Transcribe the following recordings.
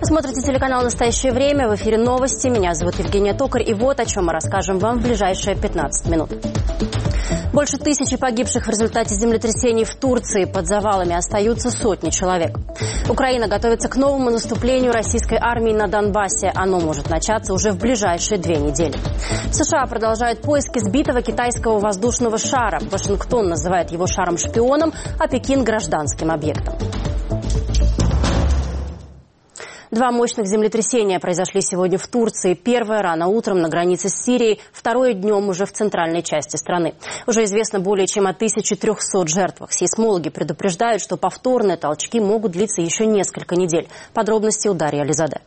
Смотрите телеканал «Настоящее время». В эфире новости. Меня зовут Евгения Токарь. И вот о чем мы расскажем вам в ближайшие 15 минут. Больше 1000 погибших в результате землетрясений в Турции. Под завалами остаются сотни человек. Украина готовится к новому наступлению российской армии на Донбассе. Оно может начаться уже в ближайшие 2 недели. США продолжают поиски сбитого китайского воздушного шара. Вашингтон называет его шаром-шпионом, а Пекин – гражданским объектом. 2 мощных землетрясения произошли сегодня в Турции. Первое рано утром на границе с Сирией, второе днем уже в центральной части страны. Уже известно более чем о 1300 жертвах. Сейсмологи предупреждают, что повторные толчки могут длиться еще несколько недель. Подробности у Дарьи Ализаде.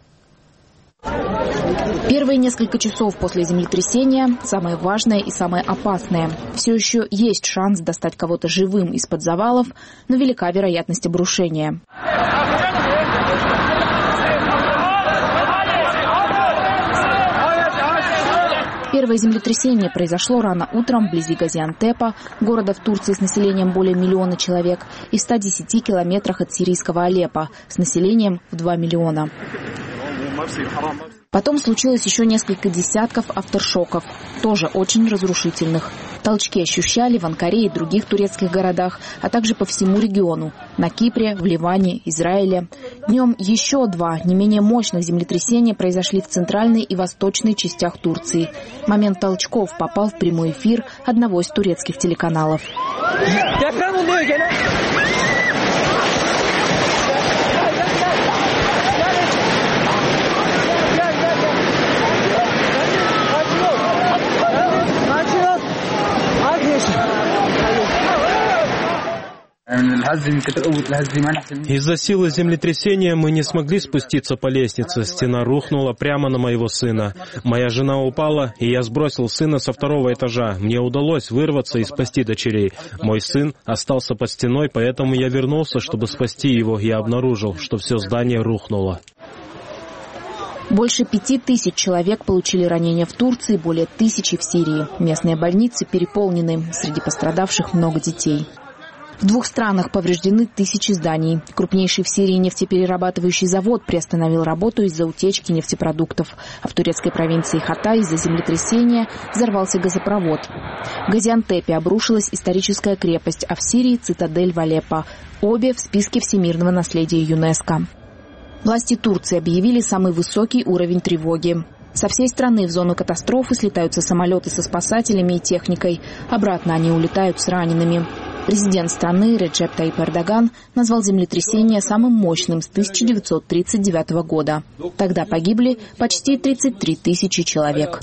Первые несколько часов после землетрясения самое важное и самое опасное. Все еще есть шанс достать кого-то живым из-под завалов, но велика вероятность обрушения. Первое землетрясение произошло рано утром вблизи Газиантепа, города в Турции с населением более 1 миллиона человек, и в 110 километрах от сирийского Алеппо с населением в 2 миллиона. Потом случилось еще несколько десятков авторшоков, тоже очень разрушительных. Толчки ощущали в Анкаре и других турецких городах, а также по всему региону – на Кипре, в Ливане, Израиле. Днем еще 2 не менее мощных землетрясения произошли в центральной и восточной частях Турции. Момент толчков попал в прямой эфир одного из турецких телеканалов. Из-за силы землетрясения мы не смогли спуститься по лестнице. Стена рухнула прямо на моего сына. Моя жена упала, и я сбросил сына со 2-го этажа. Мне удалось вырваться и спасти дочерей. Мой сын остался под стеной, поэтому я вернулся, чтобы спасти его. Я обнаружил, что все здание рухнуло. Больше 5000 человек получили ранения в Турции, более 1000 в Сирии. Местные больницы переполнены. Среди пострадавших много детей. В 2 странах повреждены 1000 зданий. Крупнейший в Сирии нефтеперерабатывающий завод приостановил работу из-за утечки нефтепродуктов. А в турецкой провинции Хатай из-за землетрясения взорвался газопровод. В Газиантепе обрушилась историческая крепость, а в Сирии цитадель в Алеппо. Обе в списке всемирного наследия ЮНЕСКО. Власти Турции объявили самый высокий уровень тревоги. Со всей страны в зону катастрофы слетаются самолеты со спасателями и техникой. Обратно они улетают с ранеными. Президент страны Реджеп Тайип Эрдоган назвал землетрясение самым мощным с 1939 года. Тогда погибли почти 33 000 человек.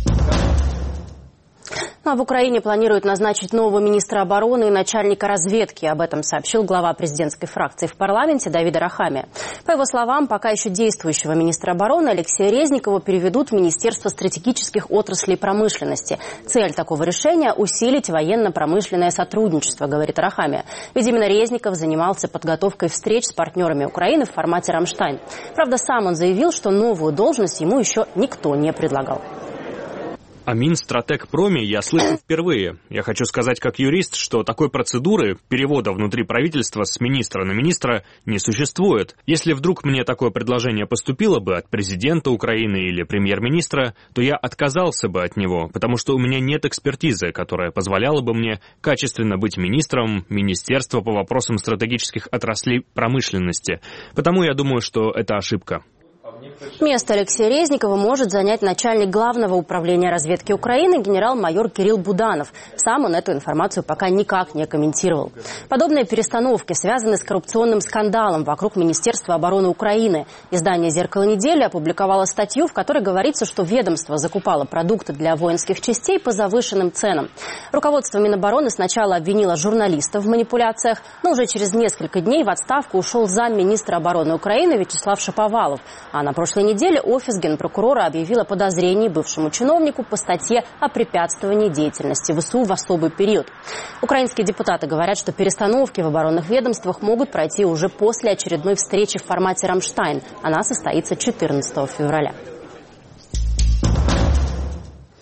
А в Украине планируют назначить нового министра обороны и начальника разведки. Об этом сообщил глава президентской фракции в парламенте Давид Арахамия. По его словам, пока еще действующего министра обороны Алексея Резникова переведут в Министерство стратегических отраслей промышленности. Цель такого решения – усилить военно-промышленное сотрудничество, говорит Арахамия. Ведь именно Резников занимался подготовкой встреч с партнерами Украины в формате «Рамштайн». Правда, сам он заявил, что новую должность ему еще никто не предлагал. О Минстратегпроме я слышу впервые. Я хочу сказать как юрист, что такой процедуры перевода внутри правительства с министра на министра не существует. Если вдруг мне такое предложение поступило бы от президента Украины или премьер-министра, то я отказался бы от него, потому что у меня нет экспертизы, которая позволяла бы мне качественно быть министром Министерства по вопросам стратегических отраслей промышленности. Потому я думаю, что это ошибка. Место Алексея Резникова может занять начальник Главного управления разведки Украины генерал-майор Кирилл Буданов. Сам он эту информацию пока никак не комментировал. Подобные перестановки связаны с коррупционным скандалом вокруг Министерства обороны Украины. Издание «Зеркало недели» опубликовало статью, в которой говорится, что ведомство закупало продукты для воинских частей по завышенным ценам. Руководство Минобороны сначала обвинило журналистов в манипуляциях, но уже через несколько дней в отставку ушел замминистра обороны Украины Вячеслав Шаповалов. А на прошлой неделе офис генпрокурора объявил о подозрении бывшему чиновнику по статье о препятствовании деятельности ВСУ в особый период. Украинские депутаты говорят, что перестановки в оборонных ведомствах могут пройти уже после очередной встречи в формате «Рамштайн». Она состоится 14 февраля.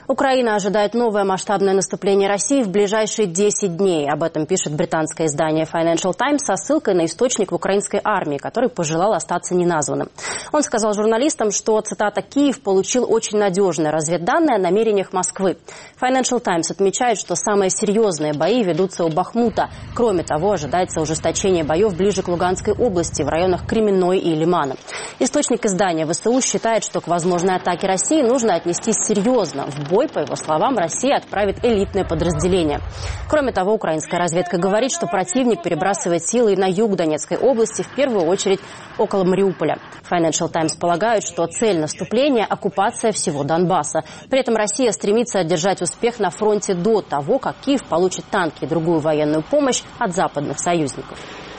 Украина ожидает новое масштабное наступление России в ближайшие 10 дней. Об этом пишет британское издание Financial Times со ссылкой на источник в украинской армии, который пожелал остаться неназванным. Он сказал журналистам, что, цитата, «Киев получил очень надежные разведданные о намерениях Москвы». Financial Times отмечает, что самые серьезные бои ведутся у Бахмута. Кроме того, ожидается ужесточение боев ближе к Луганской области, в районах Кременной и Лимана. Источник издания ВСУ считает, что к возможной атаке России нужно отнестись серьезно. В бой, по его словам, Россия отправит элитное подразделение. Кроме того, украинская разведка говорит, что противник перебрасывает силы на юг Донецкой области, в первую очередь около Мариуполя. Financial Times полагают, что цель наступления – оккупация всего Донбасса. При этом Россия стремится одержать успех на фронте до того, как Киев получит танки и другую военную помощь от западных союзников.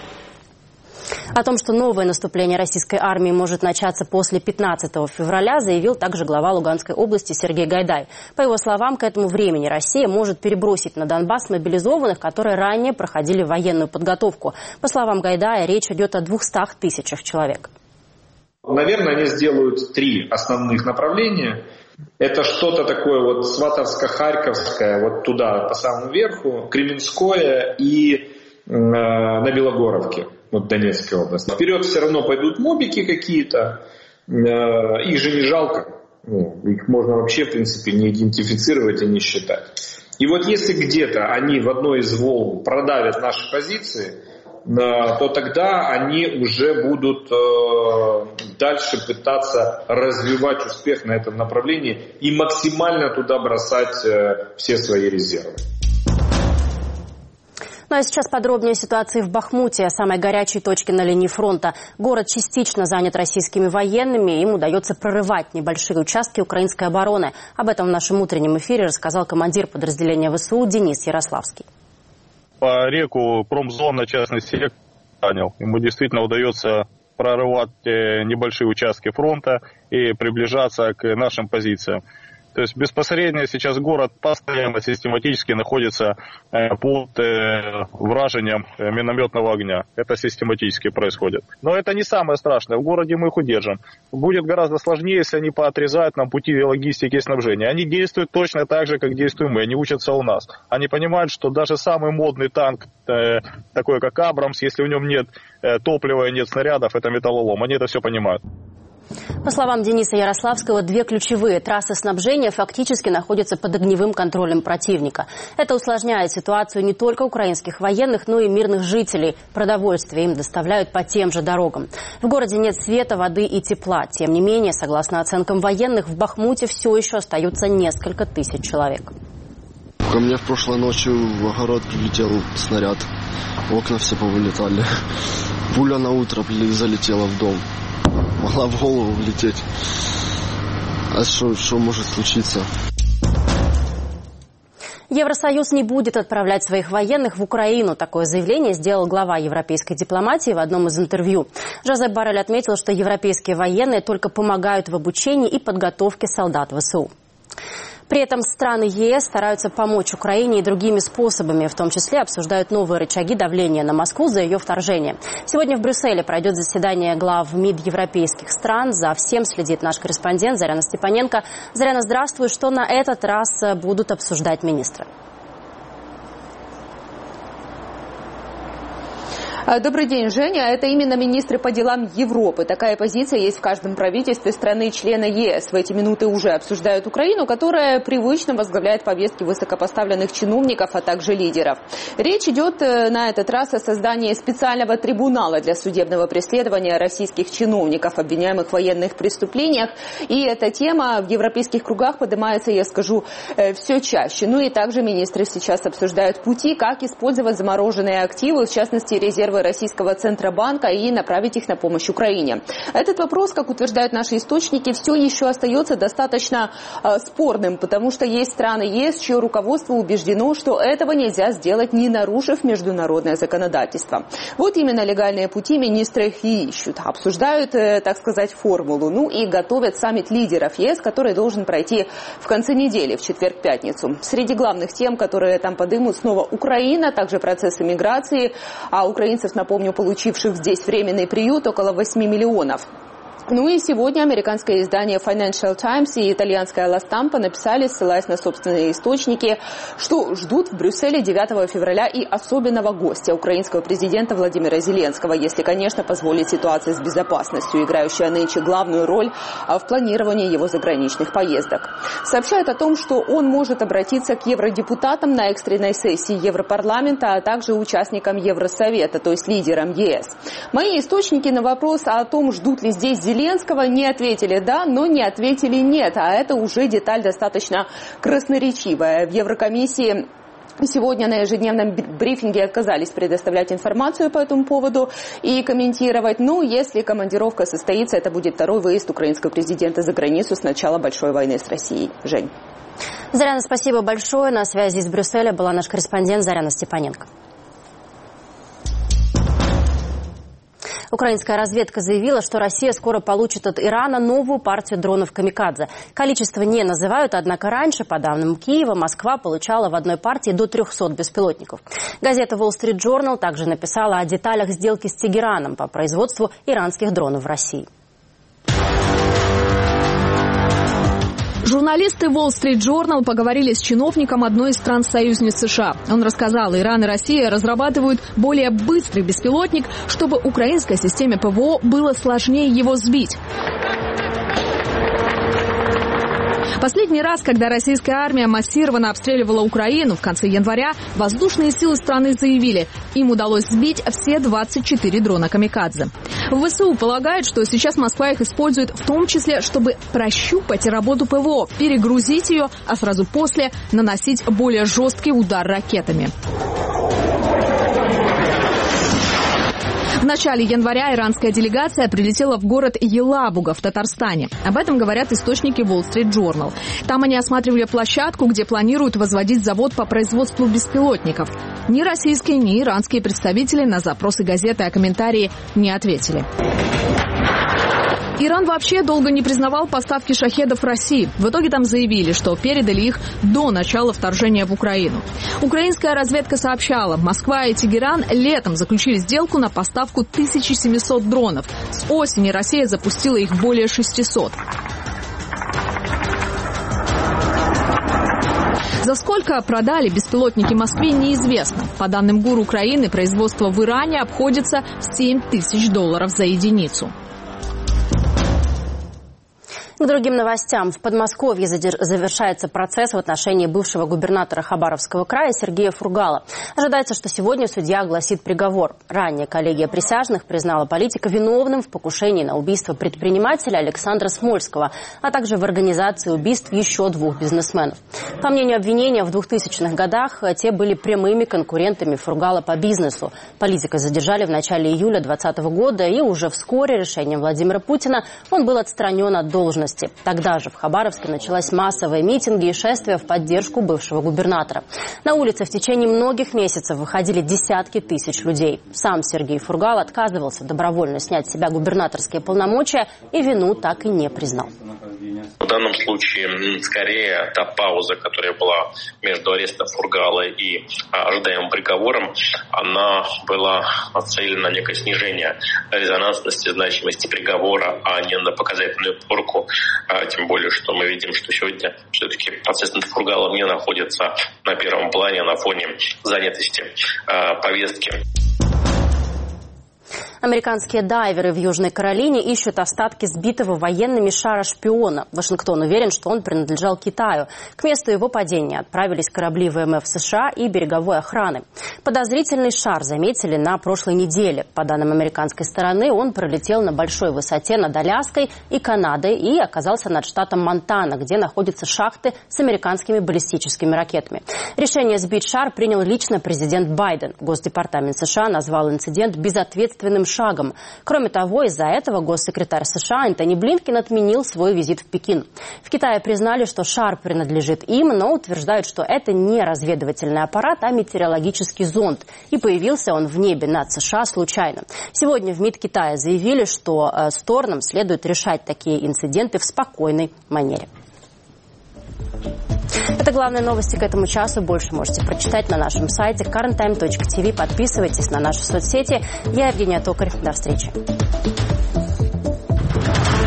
О том, что новое наступление российской армии может начаться после 15 февраля, заявил также глава Луганской области Сергей Гайдай. По его словам, к этому времени Россия может перебросить на Донбасс мобилизованных, которые ранее проходили военную подготовку. По словам Гайдая, речь идет о 200 тысячах человек. Наверное, они сделают 3 основных направления. Это что-то такое вот Сватовско-Харьковское, вот туда, по самому верху, Кременское и на Белогоровке. Вот Донецкой области. Вперед все равно пойдут мобики какие-то, их же не жалко, их можно вообще в принципе не идентифицировать и не считать. И вот если где-то они в одной из волн продавят наши позиции, то тогда они уже будут дальше пытаться развивать успех на этом направлении и максимально туда бросать все свои резервы. Ну а сейчас подробнее о ситуации в Бахмуте, самой горячей точке на линии фронта. Город частично занят российскими военными, им удается прорывать небольшие участки украинской обороны. Об этом в нашем утреннем эфире рассказал командир подразделения ВСУ Денис Ярославский. По реку промзона частный сектор занял. Ему действительно удается прорывать небольшие участки фронта и приближаться к нашим позициям. То есть безпосередньо сейчас город постоянно систематически находится под вражением минометного огня. Это систематически происходит. Но это не самое страшное. В городе мы их удержим. Будет гораздо сложнее, если они поотрезают нам пути логистики и снабжения. Они действуют точно так же, как действуем мы. Они учатся у нас. Они понимают, что даже самый модный танк, такой как Абрамс, если в нем нет топлива и нет снарядов, это металлолом. Они это все понимают. По словам Дениса Ярославского, 2 ключевые трассы снабжения фактически находятся под огневым контролем противника. Это усложняет ситуацию не только украинских военных, но и мирных жителей. Продовольствие им доставляют по тем же дорогам. В городе нет света, воды и тепла. Тем не менее, согласно оценкам военных, в Бахмуте все еще остаются несколько тысяч человек. Ко мне в прошлой ночью в огород прилетел снаряд. Окна все повылетали. Пуля на утро залетела в дом. Могла в голову влететь. А что может случиться? Евросоюз не будет отправлять своих военных в Украину. Такое заявление сделал глава европейской дипломатии в одном из интервью. Жозеп Боррель отметил, что европейские военные только помогают в обучении и подготовке солдат ВСУ. При этом страны ЕС стараются помочь Украине и другими способами, в том числе обсуждают новые рычаги давления на Москву за ее вторжение. Сегодня в Брюсселе пройдет заседание глав МИД европейских стран. За всем следит наш корреспондент Заряна Степаненко. Заряна, здравствуй. Что на этот раз будут обсуждать министры? Добрый день, Женя. Это именно министры по делам Европы. Такая позиция есть в каждом правительстве страны-члена ЕС. В эти минуты уже обсуждают Украину, которая привычно возглавляет повестки высокопоставленных чиновников, а также лидеров. Речь идет на этот раз о создании специального трибунала для судебного преследования российских чиновников, обвиняемых в военных преступлениях. И эта тема в европейских кругах поднимается, я скажу, все чаще. Ну и также министры сейчас обсуждают пути, как использовать замороженные активы, в частности резервы Российского Центробанка, и направить их на помощь Украине. Этот вопрос, как утверждают наши источники, все еще остается достаточно спорным, потому что есть страны ЕС, чье руководство убеждено, что этого нельзя сделать, не нарушив международное законодательство. Вот именно легальные пути министры и ищут. Обсуждают, так сказать, формулу. Ну и готовят саммит лидеров ЕС, который должен пройти в конце недели, в четверг-пятницу. Среди главных тем, которые там подымут, снова Украина, также процессы миграции, а украинцев, напомню, получивших здесь временный приют, около 8 миллионов. Ну и сегодня американское издание Financial Times и итальянская La Stampa написали, ссылаясь на собственные источники, что ждут в Брюсселе 9 февраля и особенного гостя, украинского президента Владимира Зеленского, если, конечно, позволит ситуация с безопасностью, играющая нынче главную роль в планировании его заграничных поездок. Сообщают о том, что он может обратиться к евродепутатам на экстренной сессии Европарламента, а также участникам Евросовета, то есть лидерам ЕС. Мои источники на вопрос о том, ждут ли здесь Зеленского, не ответили «да», но не ответили «нет», а это уже деталь достаточно красноречивая. В Еврокомиссии сегодня на ежедневном брифинге отказались предоставлять информацию по этому поводу и комментировать. Ну, если командировка состоится, это будет второй выезд украинского президента за границу с начала большой войны с Россией. Жень. Заряна, спасибо большое. На связи из Брюсселя была наш корреспондент Заряна Степаненко. Украинская разведка заявила, что Россия скоро получит от Ирана новую партию дронов «Камикадзе». Количество не называют, однако раньше, по данным Киева, Москва получала в одной партии до 300 беспилотников. Газета Wall Street Journal также написала о деталях сделки с Тегераном по производству иранских дронов в России. Журналисты Wall Street Journal поговорили с чиновником одной из стран-союзниц США. Он рассказал, Иран и Россия разрабатывают более быстрый беспилотник, чтобы украинской системе ПВО было сложнее его сбить. Последний раз, когда российская армия массированно обстреливала Украину в конце января, воздушные силы страны заявили, им удалось сбить все 24 дрона «Камикадзе». В ВСУ полагают, что сейчас Москва их использует в том числе, чтобы прощупать работу ПВО, перегрузить ее, а сразу после наносить более жесткий удар ракетами. В начале января иранская делегация прилетела в город Елабуга в Татарстане. Об этом говорят источники Wall Street Journal. Там они осматривали площадку, где планируют возводить завод по производству беспилотников. Ни российские, ни иранские представители на запросы газеты о комментарии не ответили. Иран вообще долго не признавал поставки шахедов России. В итоге там заявили, что передали их до начала вторжения в Украину. Украинская разведка сообщала, Москва и Тегеран летом заключили сделку на поставку 1700 дронов. С осени Россия запустила их более 600. За сколько продали беспилотники Москве, неизвестно. По данным ГУР Украины, производство в Иране обходится в $7000 за единицу. К другим новостям. В Подмосковье завершается процесс в отношении бывшего губернатора Хабаровского края Сергея Фургала. Ожидается, что сегодня судья огласит приговор. Ранее коллегия присяжных признала политика виновным в покушении на убийство предпринимателя Александра Смольского, а также в организации убийств еще 2 бизнесменов. По мнению обвинения, в 2000-х годах те были прямыми конкурентами Фургала по бизнесу. Политика задержали в начале июля 2020 года, и уже вскоре решением Владимира Путина он был отстранен от должности. Тогда же в Хабаровске началась массовые митинги и шествия в поддержку бывшего губернатора. На улице в течение многих месяцев выходили десятки тысяч людей. Сам Сергей Фургал отказывался добровольно снять с себя губернаторские полномочия и вину так и не признал. В данном случае, скорее, та пауза, которая была между арестом Фургала и ожидаемым приговором, она была нацелена на некое снижение резонансности, значимости приговора, а не на показательную порку. Тем более, что мы видим, что сегодня все-таки процесс над Фургалом не находится на первом плане на фоне занятости повестки. Американские дайверы в Южной Каролине ищут остатки сбитого военными шара-шпиона. Вашингтон уверен, что он принадлежал Китаю. К месту его падения отправились корабли ВМФ США и береговой охраны. Подозрительный шар заметили на прошлой неделе. По данным американской стороны, он пролетел на большой высоте над Аляской и Канадой и оказался над штатом Монтана, где находятся шахты с американскими баллистическими ракетами. Решение сбить шар принял лично президент Байден. Госдепартамент США назвал инцидент безответственным шагом. Кроме того, из-за этого госсекретарь США Антони Блинкен отменил свой визит в Пекин. В Китае признали, что шар принадлежит им, но утверждают, что это не разведывательный аппарат, а метеорологический зонд. И появился он в небе над США случайно. Сегодня в МИД Китая заявили, что сторонам следует решать такие инциденты в спокойной манере. Это главные новости к этому часу. Больше можете прочитать на нашем сайте currenttime.tv. Подписывайтесь на наши соцсети. Я Евгения Токарь. До встречи.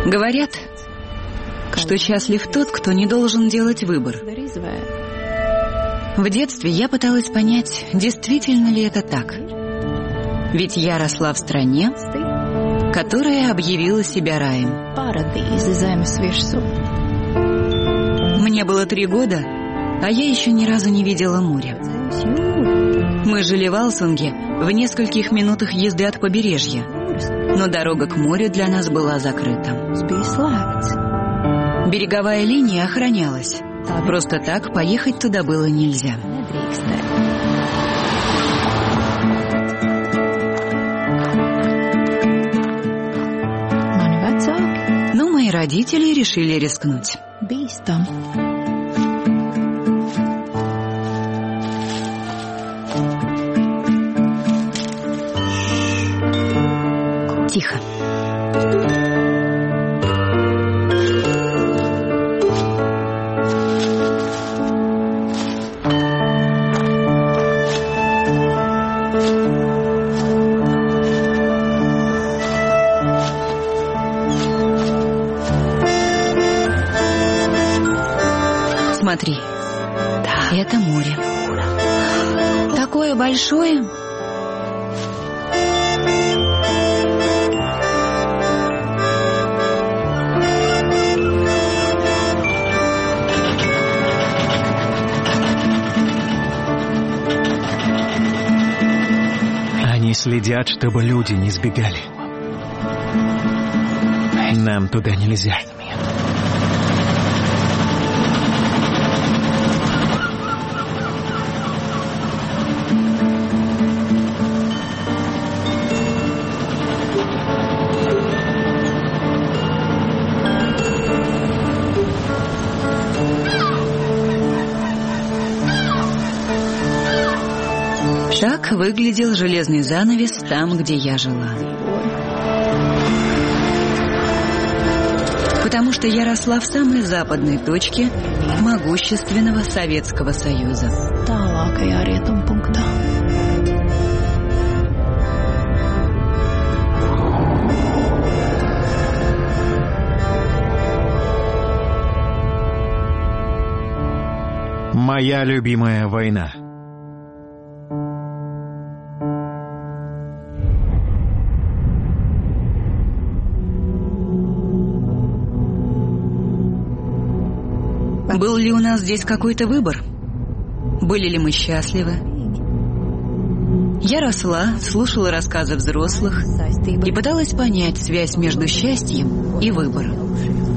Говорят, что счастлив тот, кто не должен делать выбор. В детстве я пыталась понять, действительно ли это так. Ведь я росла в стране, которая объявила себя раем. Мне было 3 года, а я еще ни разу не видела моря. Мы жили в Алсунге, в нескольких минутах езды от побережья, но дорога к морю для нас была закрыта. Береговая линия охранялась. Просто так поехать туда было нельзя. Но мои родители решили рискнуть. Тихо. Смотри, это море. Такое большое. Они следят, чтобы люди не сбегали. Нам туда нельзя. Так выглядел железный занавес там, где я жила. Потому что я росла в самой западной точке могущественного Советского Союза. Моя любимая война. Был ли у нас здесь какой-то выбор? Были ли мы счастливы? Я росла, слушала рассказы взрослых и пыталась понять связь между счастьем и выбором.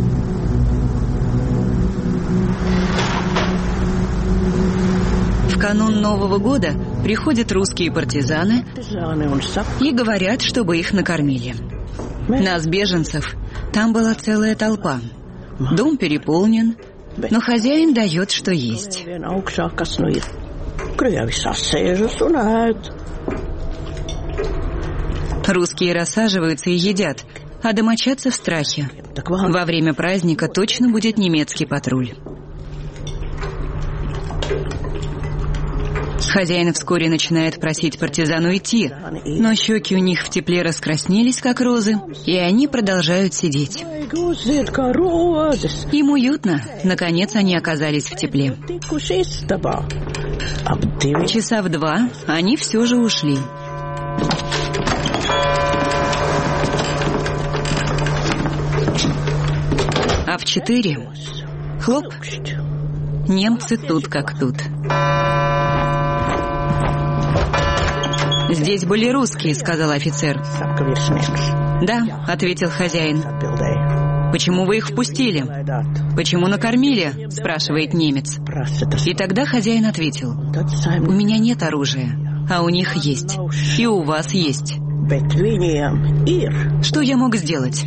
В канун Нового года приходят русские партизаны и говорят, чтобы их накормили. Нас, беженцев, там была целая толпа. Дом переполнен, но хозяин дает, что есть. Русские рассаживаются и едят, а домочадцы в страхе. Во время праздника точно будет немецкий патруль. Хозяин вскоре начинает просить партизан уйти, но щеки у них в тепле раскраснелись, как розы, и они продолжают сидеть. Им уютно. Наконец они оказались в тепле. Часа в 2 они все же ушли. А в 4 хлоп, немцы тут как тут. «Здесь были русские», — сказал офицер. «Да», — ответил хозяин. «Почему вы их впустили? Почему накормили?» — спрашивает немец. И тогда хозяин ответил: «У меня нет оружия, а у них есть, и у вас есть. Что я мог сделать?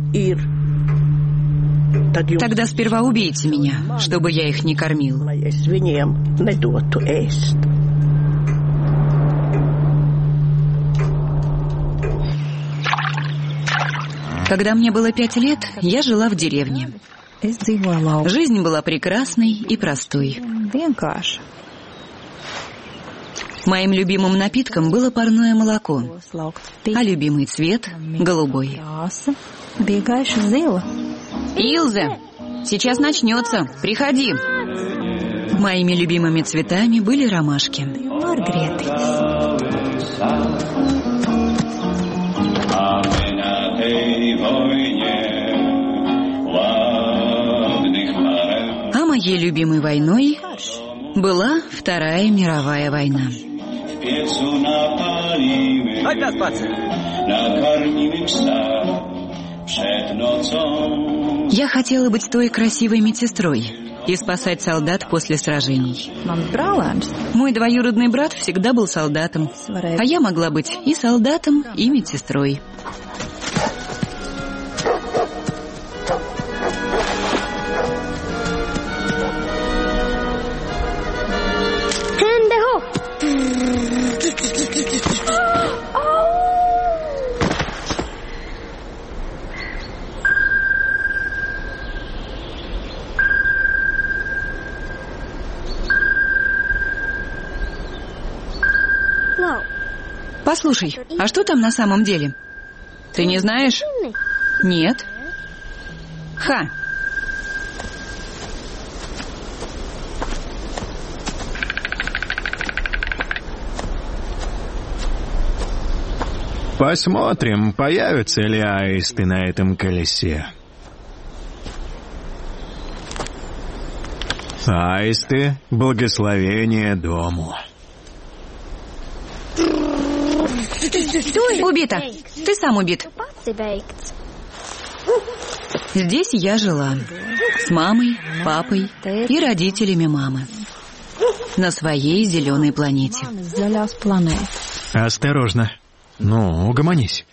Тогда сперва убейте меня, чтобы я их не кормил». Когда мне было 5 лет, я жила в деревне. Жизнь была прекрасной и простой. Моим любимым напитком было парное молоко, а любимый цвет — голубой. Илзе, сейчас начнется. Приходи. Моими любимыми цветами были ромашки. А моей любимой войной была Вторая мировая война. Я хотела быть той красивой медсестрой и спасать солдат после сражений. Мой двоюродный брат всегда был солдатом, а я могла быть и солдатом, и медсестрой. Послушай, а что там на самом деле? Ты не знаешь? Нет. Ха. Посмотрим, появятся ли аисты на этом колесе. Аисты — благословение дому. Убита. Ты сам убит. Здесь я жила. С мамой, папой и родителями мамы. На своей зеленой планете. Осторожно. Ну, угомонись.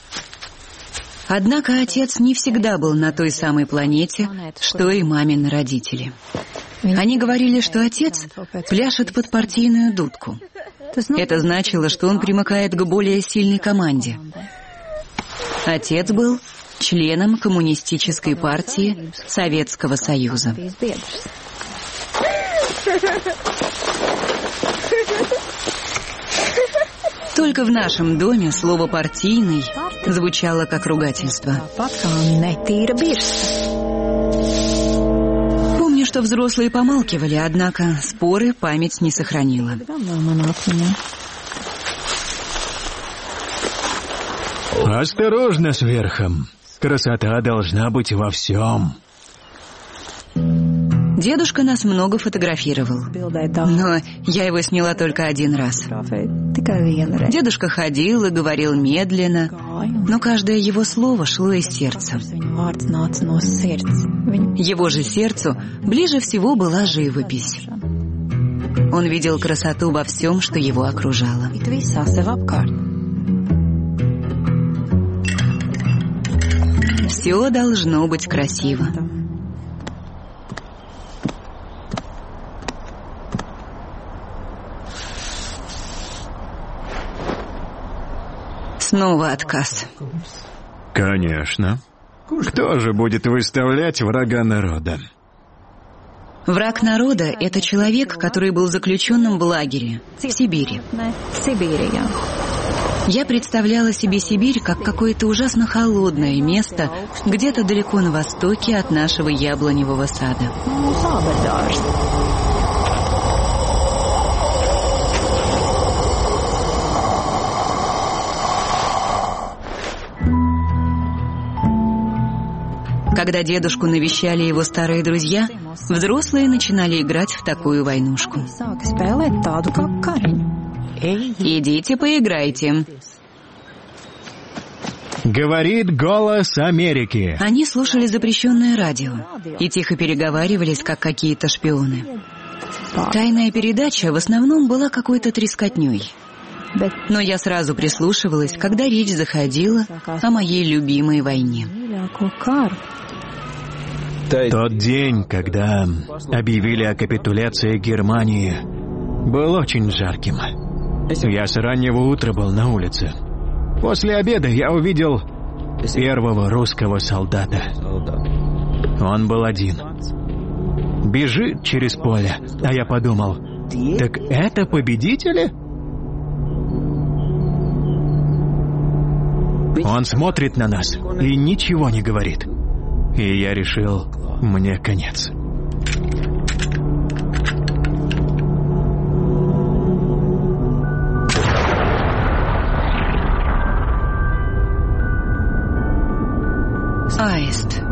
Однако отец не всегда был на той самой планете, что и мамины родители. Они говорили, что отец пляшет под партийную дудку. Это значило, что он примыкает к более сильной команде. Отец был членом Коммунистической партии Советского Союза. Только в нашем доме слово «партийный» звучало как ругательство. Помню, что взрослые помалкивали, однако споры память не сохранила. Осторожно с верхом. Красота должна быть во всем. Дедушка нас много фотографировал, но я его сняла только один раз. Дедушка ходил и говорил медленно, но каждое его слово шло из сердца. Его же сердцу ближе всего была живопись. Он видел красоту во всем, что его окружало. Все должно быть красиво. Снова отказ. Конечно. Кто же будет выставлять врага народа? Враг народа — это человек, который был заключенным в лагере в Сибири. Я представляла себе Сибирь как какое-то ужасно холодное место где-то далеко на востоке от нашего яблоневого сада. Когда дедушку навещали его старые друзья, взрослые начинали играть в такую войнушку. Идите поиграйте. Говорит голос Америки. Они слушали запрещенное радио и тихо переговаривались, как какие-то шпионы. Тайная передача в основном была какой-то трескотней. Но я сразу прислушивалась, когда речь заходила о моей любимой войне. Тот день, когда объявили о капитуляции Германии, был очень жарким. Я с раннего утра был на улице. После обеда я увидел первого русского солдата. Он был один. Бежит через поле, а я подумал, так это победители? Он смотрит на нас и ничего не говорит. и я решил, мне конец. Аист.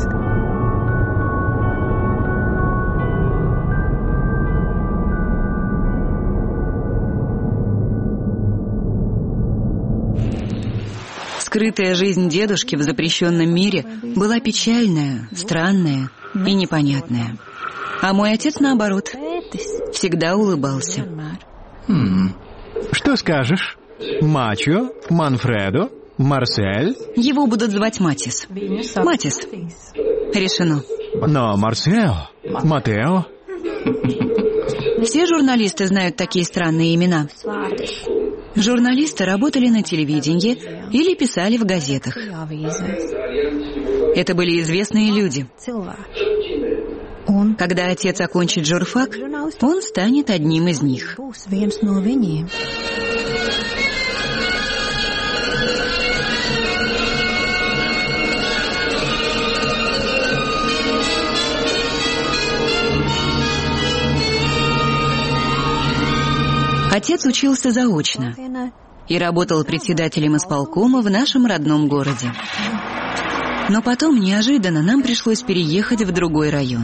Скрытая жизнь дедушки в запрещенном мире была печальная, странная и непонятная. А мой отец, наоборот, всегда улыбался. Что скажешь? Мачо, Манфредо, Марсель? Его будут звать Матис. Матис. Решено. Но Марсео, Матео? Все журналисты знают такие странные имена. Журналисты работали на телевидении или писали в газетах. Это были известные люди. Когда отец окончит журфак, он станет одним из них. Отец учился заочно и работал председателем исполкома в нашем родном городе. Но потом, неожиданно, нам пришлось переехать в другой район.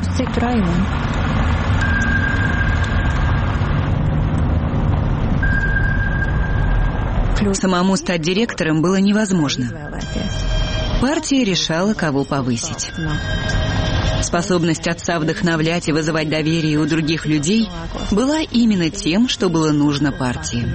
Самому стать директором было невозможно. Партия решала, кого повысить. Способность отца вдохновлять и вызывать доверие у других людей была именно тем, что было нужно партии.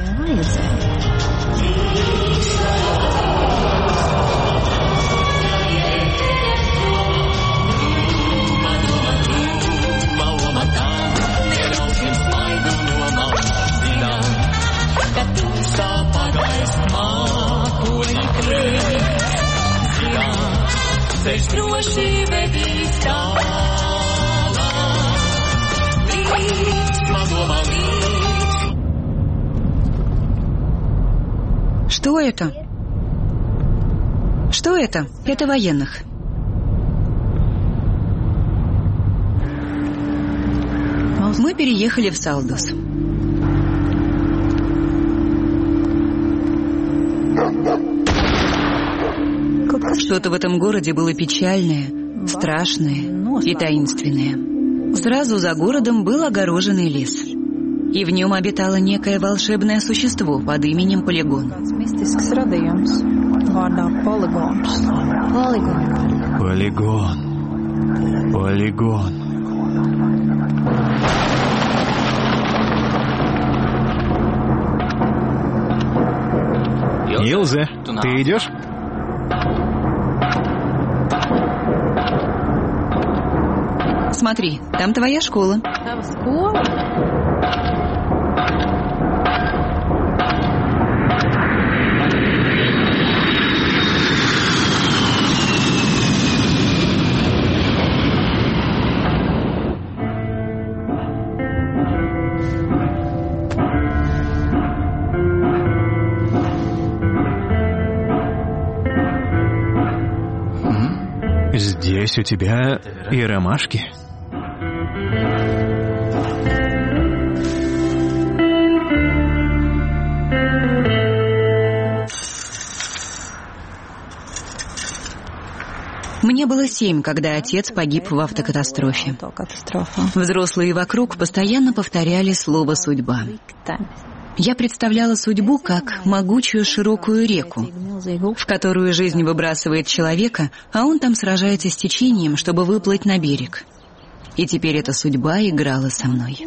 Что это? Что это? Это военных. Мы переехали в Салдус. Что-то в этом городе было печальное, страшное и таинственное. Сразу за городом был огороженный лес. И в нем обитало некое волшебное существо под именем Полигон. Полигон. Полигон. Илзе, ты идешь? Смотри, там твоя школа. Здесь у тебя и ромашки. Мне было 7, когда отец погиб в автокатастрофе. Взрослые вокруг постоянно повторяли слово «судьба». Я представляла судьбу как могучую широкую реку, в которую жизнь выбрасывает человека, а он там сражается с течением, чтобы выплыть на берег. И теперь эта судьба играла со мной.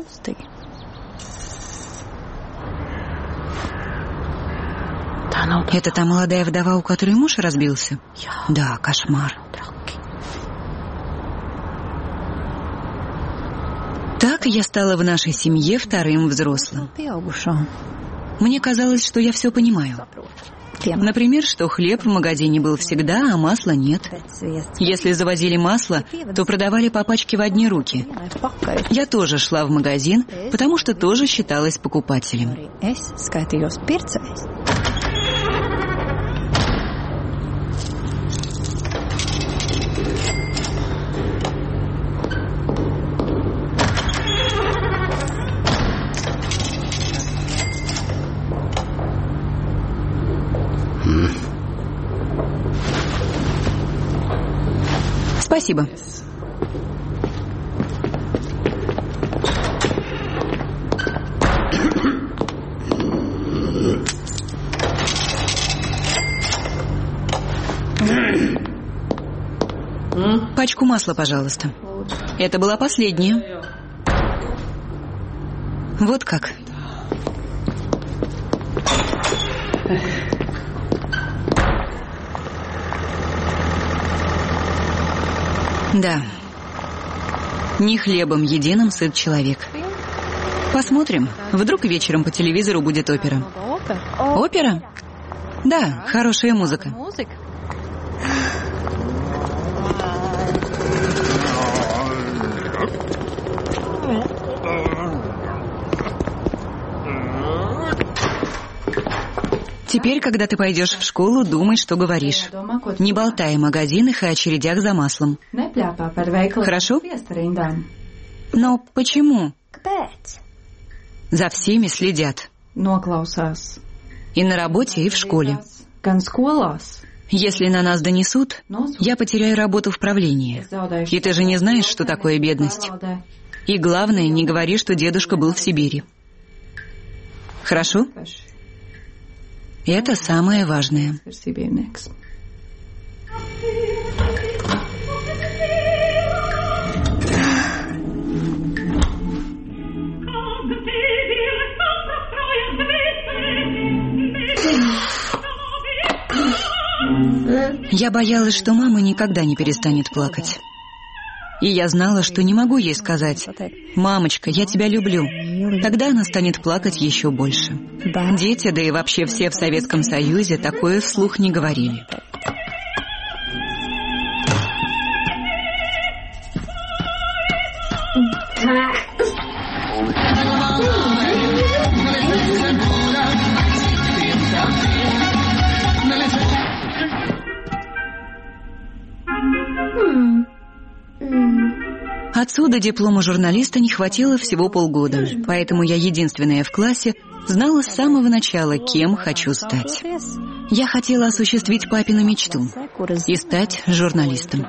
Это та молодая вдова, у которой муж разбился? Да, кошмар. Так я стала в нашей семье вторым взрослым. Мне казалось, что я все понимаю. Например, что хлеб в магазине был всегда, а масла нет. Если завозили масло, то продавали по пачке в одни руки. Я тоже шла в магазин, потому что тоже считалась покупателем. Спасибо. Пачку масла, пожалуйста. Это была последняя. Вот как. Да. Не хлебом единым сыт человек. Посмотрим. Вдруг вечером по телевизору будет опера. Опера? Да, хорошая музыка. Теперь, когда ты пойдешь в школу, думай, что говоришь. Не болтай о магазинах и очередях за маслом. Хорошо? Но почему? За всеми следят. И на работе, и в школе. Если на нас донесут, я потеряю работу в правлении. И ты же не знаешь, что такое бедность. И главное, не говори, что дедушка был в Сибири. Хорошо? Это самое важное. Я боялась, что мама никогда не перестанет плакать. И я знала, что не могу ей сказать: «Мамочка, я тебя люблю». Тогда она станет плакать еще больше. Дети, да и вообще все в Советском Союзе, такое вслух не говорили. Отсюда диплома журналиста не хватило всего полгода, поэтому я единственная в классе знала с самого начала, кем хочу стать. Я хотела осуществить папину мечту и стать журналистом.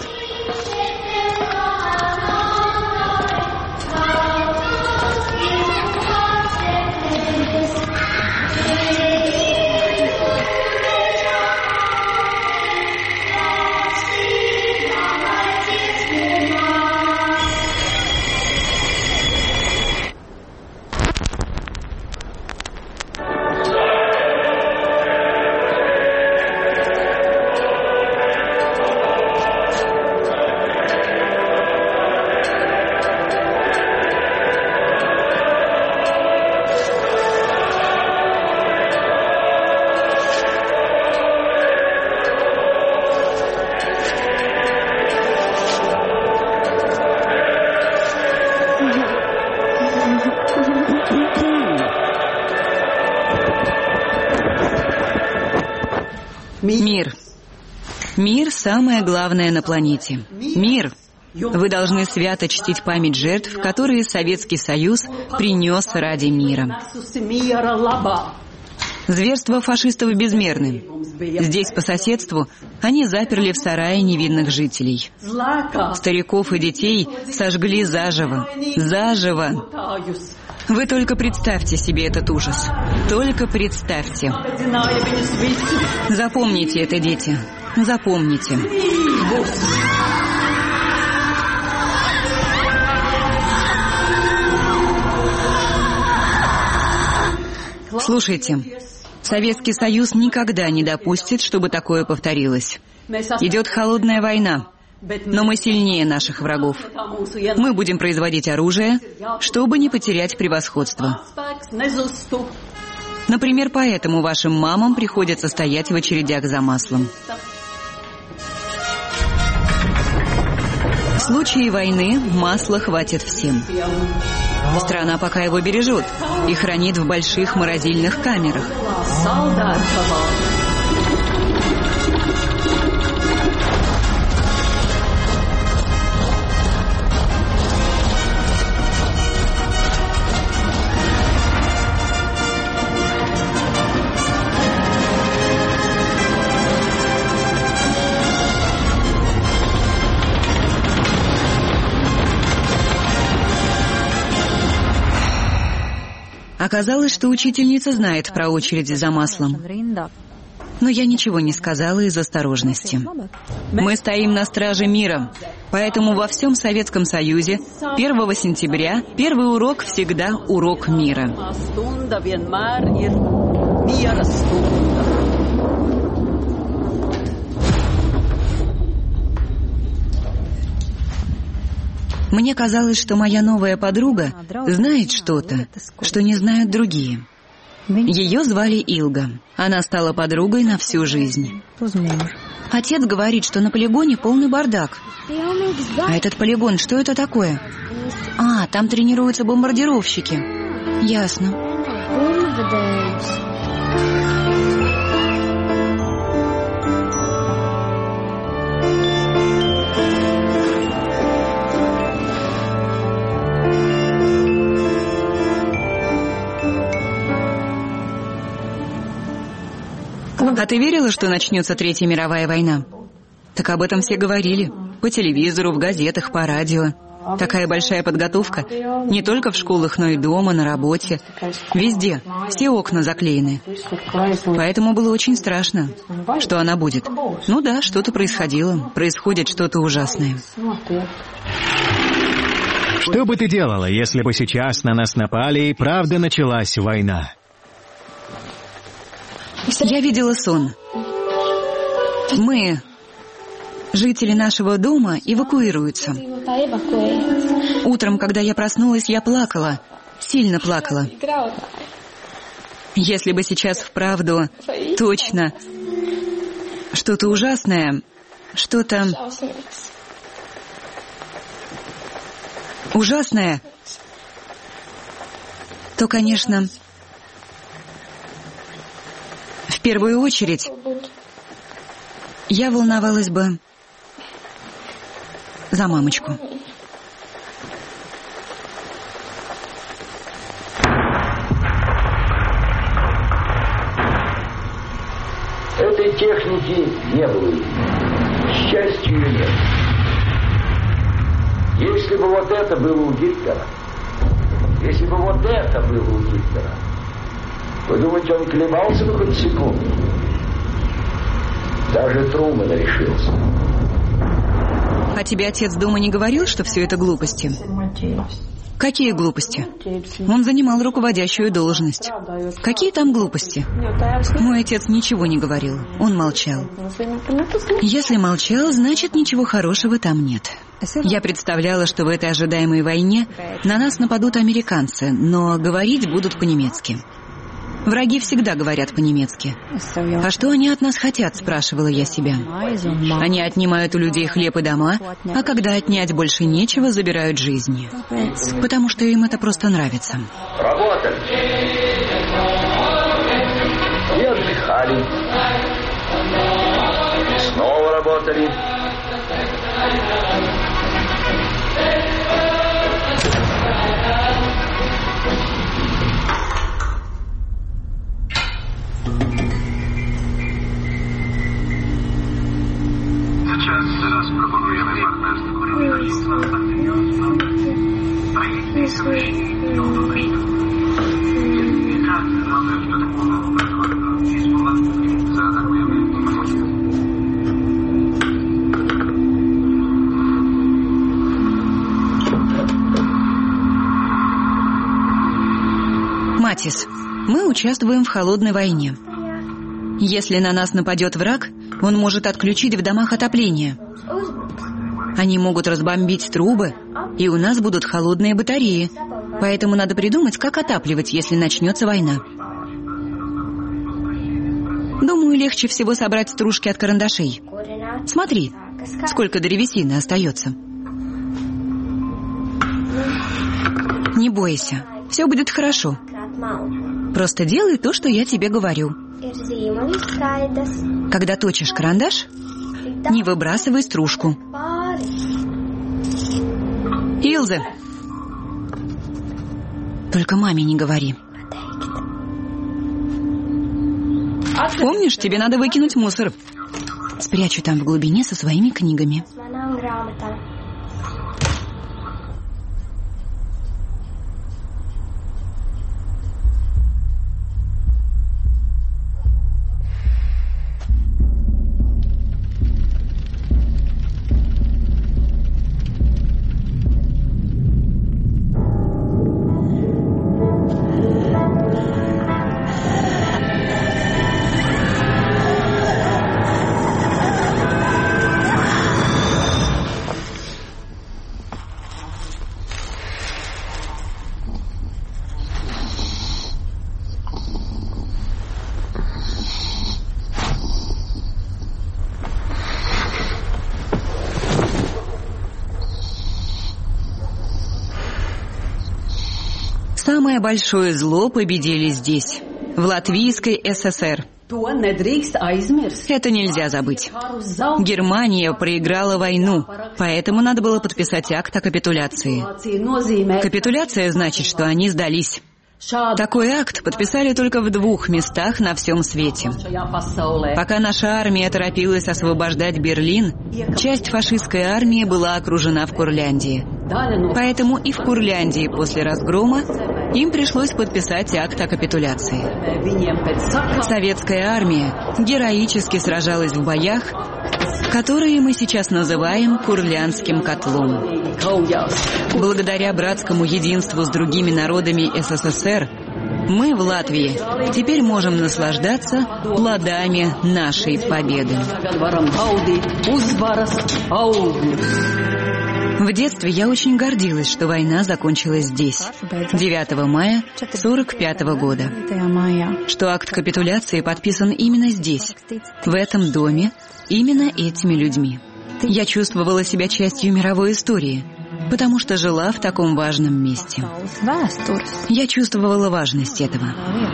Мир. Мир – самое главное на планете. Мир. Вы должны свято чтить память жертв, которые Советский Союз принес ради мира. Зверства фашистов безмерны. Здесь, по соседству, они заперли в сарае невинных жителей. Стариков и детей сожгли заживо. Заживо. Вы только представьте себе этот ужас. Только представьте. Запомните это, дети. Запомните. Слушайте, Советский Союз никогда не допустит, чтобы такое повторилось. Идет холодная война. Но мы сильнее наших врагов. Мы будем производить оружие, чтобы не потерять превосходство. Например, поэтому вашим мамам приходится стоять в очередях за маслом. В случае войны масла хватит всем. Страна пока его бережет и хранит в больших морозильных камерах. Оказалось, что учительница знает про очереди за маслом. Но я ничего не сказала из осторожности. Мы стоим на страже мира, поэтому во всем Советском Союзе 1 сентября первый урок всегда урок мира. Мне казалось, что моя новая подруга знает что-то, что не знают другие. Ее звали Илга. Она стала подругой на всю жизнь. Отец говорит, что на полигоне полный бардак. А этот полигон, что это такое? А, там тренируются бомбардировщики. Ясно. А ты верила, что начнется Третья мировая война? Так об этом все говорили. По телевизору, в газетах, по радио. Такая большая подготовка. Не только в школах, но и дома, на работе. Везде. Все окна заклеены. Поэтому было очень страшно, что она будет. Ну да, что-то происходило. Происходит что-то ужасное. Что бы ты делала, если бы сейчас на нас напали и правда началась война? Я видела сон. Мы, жители нашего дома, эвакуируются. Утром, когда я проснулась, я плакала. Сильно плакала. Если бы сейчас вправду, точно, что-то ужасное, что-то ужасное, то, конечно, в первую очередь я волновалась бы за мамочку. Этой техники не было. К счастью, ее нет. Если бы вот это было у Гитлера, если бы вот это было у Гитлера, вы думаете, он колебался бы хоть секунду? Даже Трумэн решился. А тебе отец дома не говорил, что все это глупости? Какие глупости? Он занимал руководящую должность. Какие там глупости? Мой отец ничего не говорил. Он молчал. Если молчал, значит, ничего хорошего там нет. Я представляла, что в этой ожидаемой войне на нас нападут американцы, но говорить будут по-немецки. Враги всегда говорят по-немецки. А что они от нас хотят, спрашивала я себя. Они отнимают у людей хлеб и дома, а когда отнять больше нечего, забирают жизни. Потому что им это просто нравится. Работали. И отдыхали. Снова работали. Сейчас распропагуемый партнерство проектные сообщения неудобно, что главное, что такого производства из палатки за атакуемые. Матис, мы участвуем в холодной войне. Если на нас нападет враг, он может отключить в домах отопление. Они могут разбомбить трубы, и у нас будут холодные батареи. Поэтому надо придумать, как отапливать, если начнется война. Думаю, легче всего собрать стружки от карандашей. Смотри, сколько древесины остается. Не бойся, все будет хорошо. Просто делай то, что я тебе говорю. Когда точишь карандаш, не выбрасывай стружку. Илза, только маме не говори. Помнишь, тебе надо выкинуть мусор. Спрячу там в глубине со своими книгами. Самое большое зло победили здесь, в Латвийской ССР. Это нельзя забыть. Германия проиграла войну, поэтому надо было подписать акт о капитуляции. Капитуляция значит, что они сдались. Такой акт подписали только в 2 местах на всем свете. Пока наша армия торопилась освобождать Берлин, часть фашистской армии была окружена в Курляндии. Поэтому и в Курляндии после разгрома им пришлось подписать акт о капитуляции. Советская армия героически сражалась в боях, которые мы сейчас называем Курляндским котлом. Благодаря братскому единству с другими народами СССР мы в Латвии теперь можем наслаждаться плодами нашей победы. В детстве я очень гордилась, что война закончилась здесь, 9 мая 1945 года, что акт капитуляции подписан именно здесь, в этом доме, именно этими людьми. Я чувствовала себя частью мировой истории, потому что жила в таком важном месте. Я чувствовала важность этого.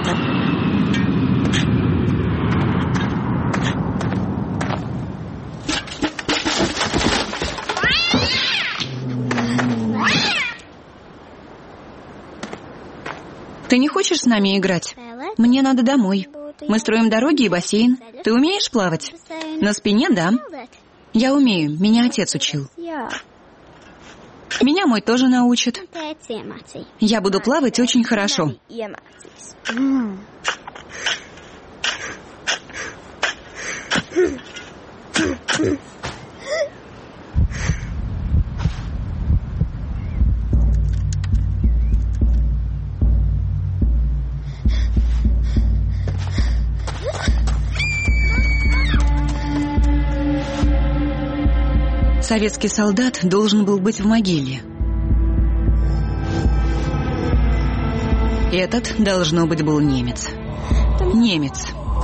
Ты не хочешь с нами играть? Мне надо домой. Мы строим дороги и бассейн. Ты умеешь плавать? На спине, да. Я умею. Меня отец учил. Меня мой тоже научит. Я буду плавать очень хорошо. Советский солдат должен был быть в могиле. Этот, должно быть, был немец. Немец.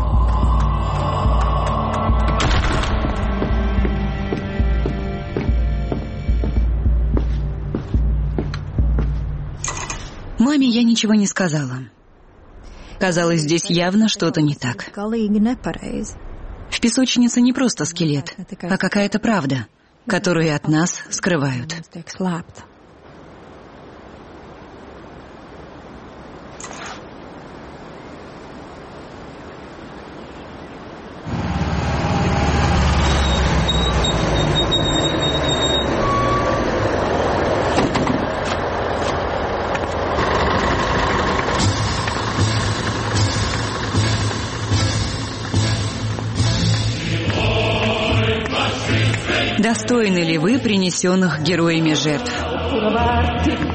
Маме я ничего не сказала. Казалось, здесь явно что-то не так. В песочнице не просто скелет, а какая-то правда, которую от нас скрывают. Достойны ли вы принесенных героями жертв?